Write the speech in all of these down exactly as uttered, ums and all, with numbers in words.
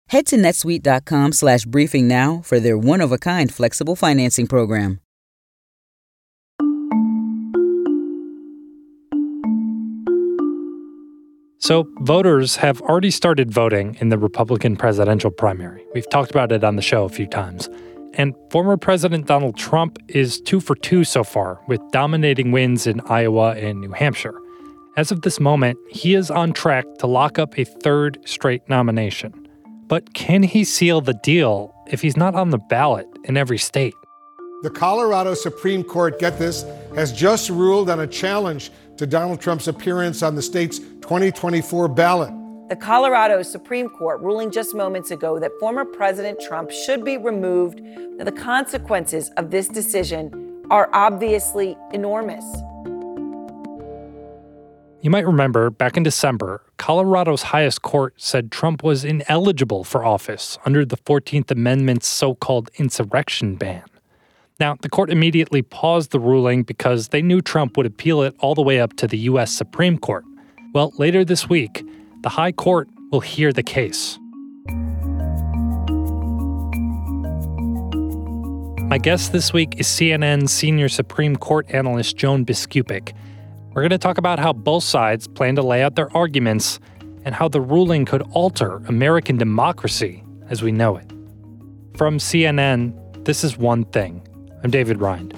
Head to netsuite.com slash briefing now for their one-of-a-kind flexible financing program. So voters have already started voting in the Republican presidential primary. We've talked about it on the show a few times. And former President Donald Trump is two for two so far, with dominating wins in Iowa and New Hampshire. As of this moment, he is on track to lock up a third straight nomination. But can he seal the deal if he's not on the ballot in every state? The Colorado Supreme Court, get this, has just ruled on a challenge to Donald Trump's appearance on the state's twenty twenty-four ballot. The Colorado Supreme Court ruling just moments ago that former President Trump should be removed. Now, the consequences of this decision are obviously enormous. You might remember back in December, Colorado's highest court said Trump was ineligible for office under the fourteenth Amendment's so-called insurrection ban. Now, the court immediately paused the ruling because they knew Trump would appeal it all the way up to the U S Supreme Court. Well, later this week, the High Court will hear the case. My guest this week is C N N's senior Supreme Court analyst Joan Biskupic. We're going to talk about how both sides plan to lay out their arguments and how the ruling could alter American democracy as we know it. From C N N, this is One Thing. I'm David Rind.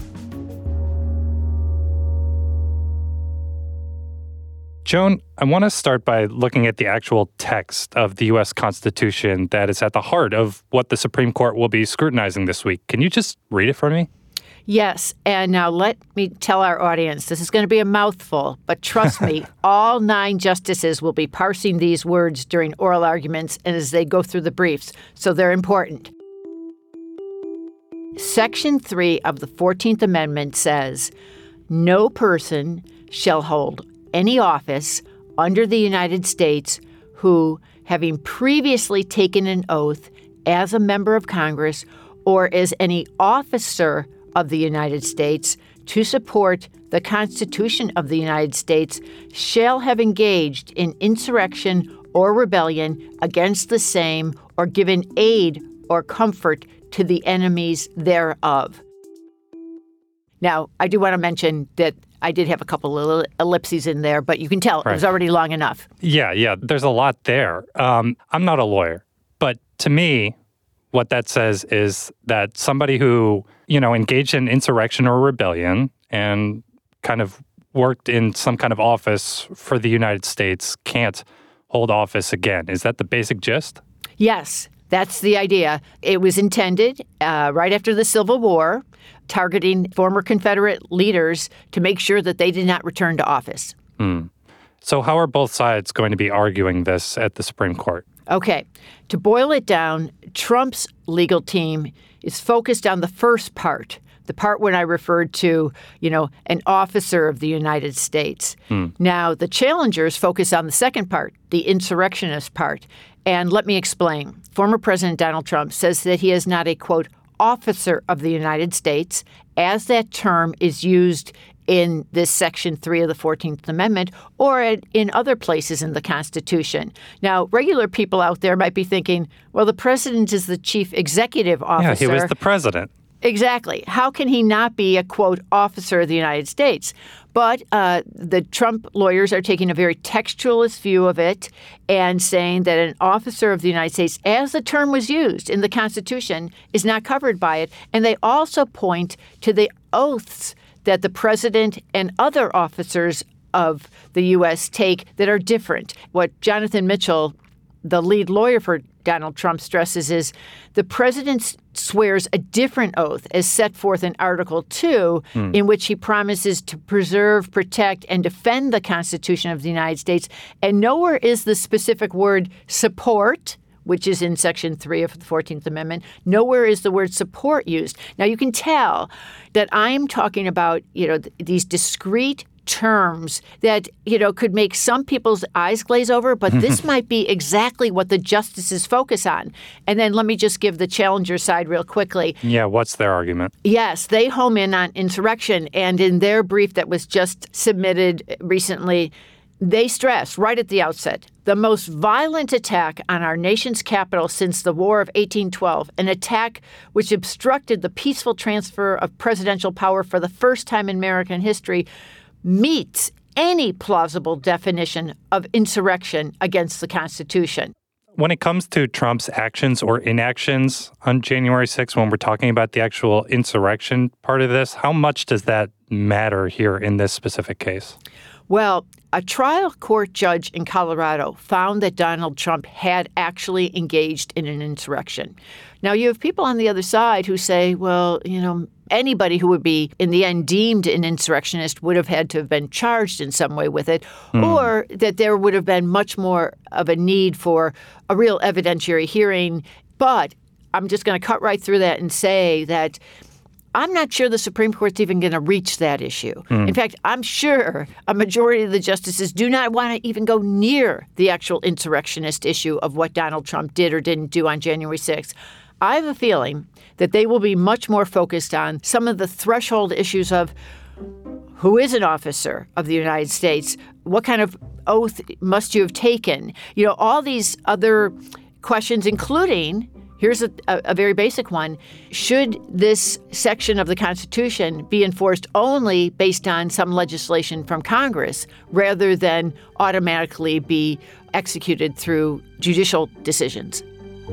Joan, I want to start by looking at the actual text of the U S Constitution that is at the heart of what the Supreme Court will be scrutinizing this week. Can you just read it for me? Yes, and now let me tell our audience, this is going to be a mouthful, but trust me, all nine justices will be parsing these words during oral arguments and as they go through the briefs, so they're important. Section three of the fourteenth Amendment says, no person shall hold any office under the United States who, having previously taken an oath as a member of Congress or as any officer of the United States to support the Constitution of the United States, shall have engaged in insurrection or rebellion against the same or given aid or comfort to the enemies thereof. Now, I do want to mention that I did have a couple of ellipses in there, but you can tell right. It was already long enough. Yeah, yeah, there's a lot there. Um, I'm not a lawyer, but to me, what that says is that somebody who, you know, engaged in insurrection or rebellion and kind of worked in some kind of office for the United States can't hold office again. Is that the basic gist? Yes, that's the idea. It was intended uh, right after the Civil War, targeting former Confederate leaders to make sure that they did not return to office. Hmm. So how are both sides going to be arguing this at the Supreme Court? Okay. To boil it down, Trump's legal team is focused on the first part, the part when I referred to, you know, an officer of the United States. Hmm. Now, the challengers focus on the second part, the insurrectionist part. And let me explain. Former President Donald Trump says that he is not a, quote, officer of the United States, as that term is used in this Section three of the fourteenth Amendment or in other places in the Constitution. Now, regular people out there might be thinking, well, the president is the chief executive officer. Yeah, he was the president. Exactly. How can he not be a, quote, officer of the United States? But uh, the Trump lawyers are taking a very textualist view of it and saying that an officer of the United States, as the term was used in the Constitution, is not covered by it. And they also point to the oaths that the president and other officers of the U S take that are different. What Jonathan Mitchell, the lead lawyer for Donald Trump, stresses is the president swears a different oath as set forth in Article two, mm. in which he promises to preserve, protect, and defend the Constitution of the United States. And nowhere is the specific word support, which is in Section three of the fourteenth Amendment. Nowhere is the word support used. Now, you can tell that I'm talking about, you know, th- these discrete terms that, you know, could make some people's eyes glaze over, but this might be exactly what the justices focus on. And then let me just give the challenger side real quickly. Yeah, what's their argument? Yes, they home in on insurrection. And in their brief that was just submitted recently, They stress right at the outset, the most violent attack on our nation's capital since the War of eighteen twelve, an attack which obstructed the peaceful transfer of presidential power for the first time in American history, meets any plausible definition of insurrection against the Constitution. When it comes to Trump's actions or inactions on January sixth, when we're talking about the actual insurrection part of this, how much does that matter here in this specific case? Well, a trial court judge in Colorado found that Donald Trump had actually engaged in an insurrection. Now, you have people on the other side who say, well, you know, anybody who would be in the end deemed an insurrectionist would have had to have been charged in some way with it, mm. or that there would have been much more of a need for a real evidentiary hearing. But I'm just going to cut right through that and say that I'm not sure the Supreme Court's even going to reach that issue. Mm. In fact, I'm sure a majority of the justices do not want to even go near the actual insurrectionist issue of what Donald Trump did or didn't do on January sixth. I have a feeling that they will be much more focused on some of the threshold issues of who is an officer of the United States, what kind of oath must you have taken, you know, all these other questions, including, here's a, a, a very basic one, should this section of the Constitution be enforced only based on some legislation from Congress rather than automatically be executed through judicial decisions?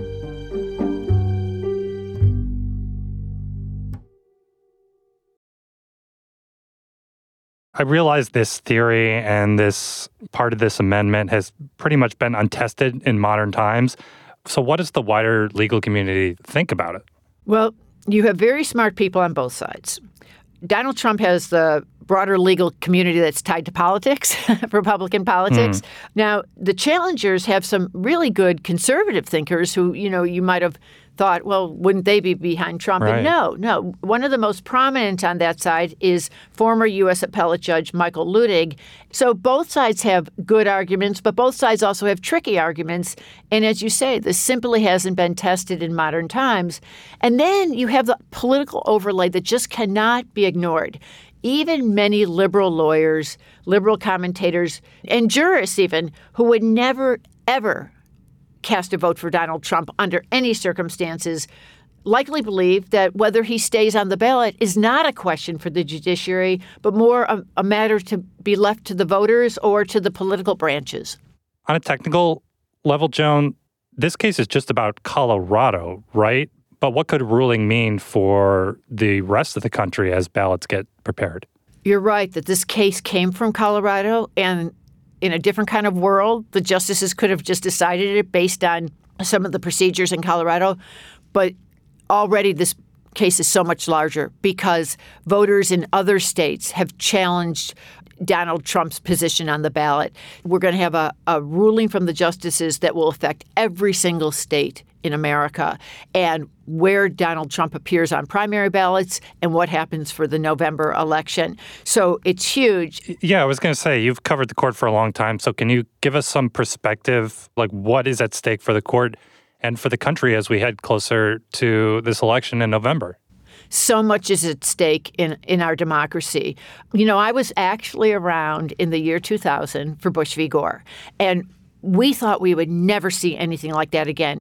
I realize this theory and this part of this amendment has pretty much been untested in modern times. So what does the wider legal community think about it? Well, you have very smart people on both sides. Donald Trump has the broader legal community that's tied to politics, Republican politics. Mm. Now, the challengers have some really good conservative thinkers who, you know, you might have thought, well, wouldn't they be behind Trump? Right. And no, no. One of the most prominent on that side is former U S appellate judge Michael Luttig. So both sides have good arguments, but both sides also have tricky arguments. And as you say, this simply hasn't been tested in modern times. And then you have the political overlay that just cannot be ignored. Even many liberal lawyers, liberal commentators, and jurists even, who would never, ever cast a vote for Donald Trump under any circumstances, likely believe that whether he stays on the ballot is not a question for the judiciary, but more a, a matter to be left to the voters or to the political branches. On a technical level, Joan, this case is just about Colorado, right? But what could a ruling mean for the rest of the country as ballots get prepared? You're right that this case came from Colorado, and in a different kind of world, the justices could have just decided it based on some of the procedures in Colorado. But already this case is so much larger because voters in other states have challenged Donald Trump's position on the ballot. We're going to have a, a ruling from the justices that will affect every single state in America and where Donald Trump appears on primary ballots and what happens for the November election. So it's huge. Yeah, I was going to say, you've covered the court for a long time. So can you give us some perspective, like what is at stake for the court and for the country as we head closer to this election in November? So much is at stake in, in our democracy. You know, I was actually around in the year two thousand for Bush v. Gore, and we thought we would never see anything like that again.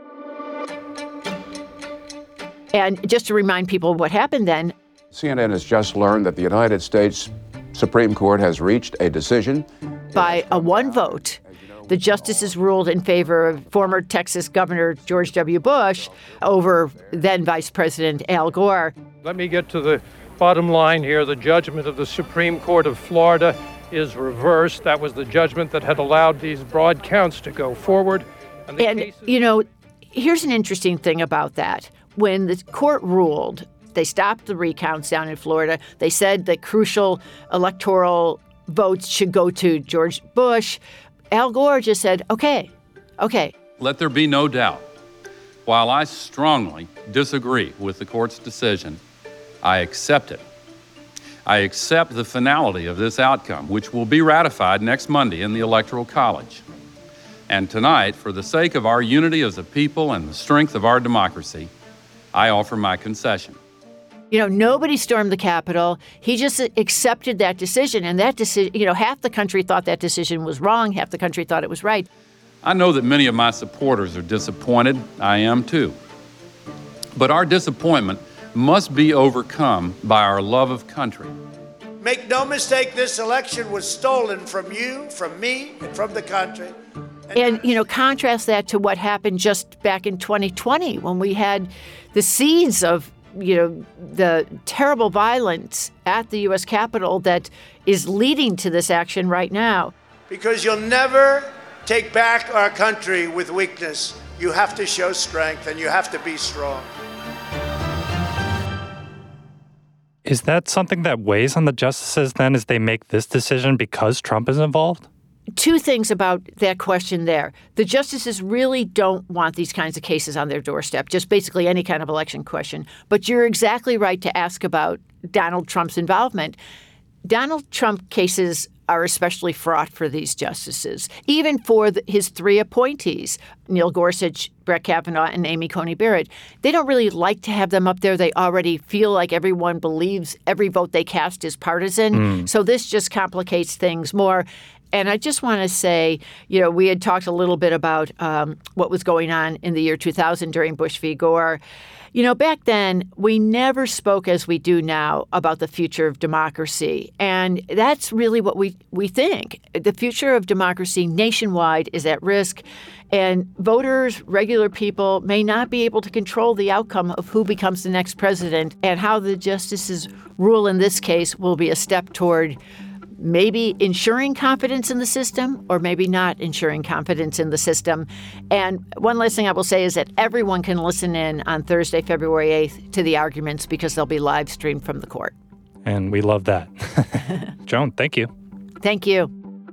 And just to remind people what happened then. C N N has just learned that the United States Supreme Court has reached a decision. By a one vote, the justices ruled in favor of former Texas Governor George W. Bush over then Vice President Al Gore. Let me get to the bottom line here. The judgment of the Supreme Court of Florida is reversed. That was the judgment that had allowed these broad counts to go forward. And, and cases- you know, here's an interesting thing about that. When the court ruled, they stopped the recounts down in Florida. They said that crucial electoral votes should go to George Bush. Al Gore just said, okay, okay. Let there be no doubt. While I strongly disagree with the court's decision, I accept it. I accept the finality of this outcome, which will be ratified next Monday in the Electoral College. And tonight, for the sake of our unity as a people and the strength of our democracy, I offer my concession. You know, nobody stormed the Capitol. He just accepted that decision. And that decision, you know, half the country thought that decision was wrong. Half the country thought it was right. I know that many of my supporters are disappointed. I am too. But our disappointment must be overcome by our love of country. Make no mistake, this election was stolen from you, from me, and from the country. And, and, you know, contrast that to what happened just back in twenty twenty when we had the seeds of, you know, the terrible violence at the U S Capitol that is leading to this action right now. Because you'll never take back our country with weakness. You have to show strength, and you have to be strong. Is that something that weighs on the justices then as they make this decision because Trump is involved? Two things about that question there. The justices really don't want these kinds of cases on their doorstep, just basically any kind of election question. But you're exactly right to ask about Donald Trump's involvement. Donald Trump cases are especially fraught for these justices, even for the, his three appointees, Neil Gorsuch, Brett Kavanaugh, and Amy Coney Barrett. They don't really like to have them up there. They already feel like everyone believes every vote they cast is partisan. Mm. So this just complicates things more. And I just want to say, you know, we had talked a little bit about um, what was going on in the year two thousand during Bush v. Gore. You know, back then, we never spoke as we do now about the future of democracy. And that's really what we, we think. The future of democracy nationwide is at risk. And voters, regular people, may not be able to control the outcome of who becomes the next president. And how the justices rule in this case will be a step toward maybe ensuring confidence in the system or maybe not ensuring confidence in the system. And one last thing I will say is that everyone can listen in on Thursday, February eighth to the arguments because they'll be live streamed from the court. And we love that. Joan, thank you. Thank you.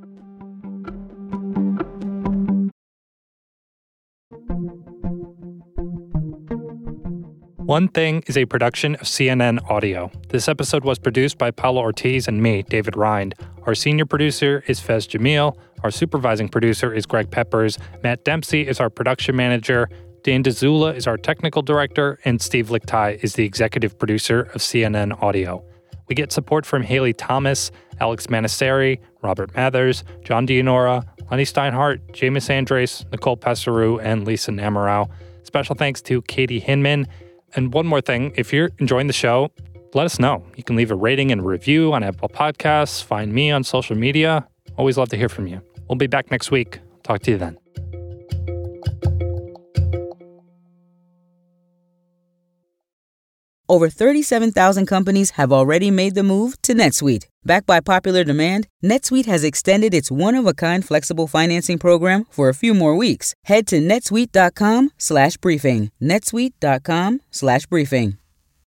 One Thing is a production of C N N Audio. This episode was produced by Paolo Ortiz and me, David Rind. Our senior producer is Fez Jamil. Our supervising producer is Greg Peppers. Matt Dempsey is our production manager. Dan DeZula is our technical director. And Steve Lichtai is the executive producer of C N N Audio. We get support from Haley Thomas, Alex Manasseri, Robert Mathers, John Dianora, Lenny Steinhardt, Jameis Andres, Nicole Passeru, and Lisa Namarau. Special thanks to Katie Hinman. And one more thing, if you're enjoying the show, let us know. You can leave a rating and a review on Apple Podcasts. Find me on social media. Always love to hear from you. We'll be back next week. Talk to you then. Over thirty-seven thousand companies have already made the move to NetSuite. Backed by popular demand, NetSuite has extended its one-of-a-kind flexible financing program for a few more weeks. Head to netsuite.com slash briefing. netsuite.com slash briefing.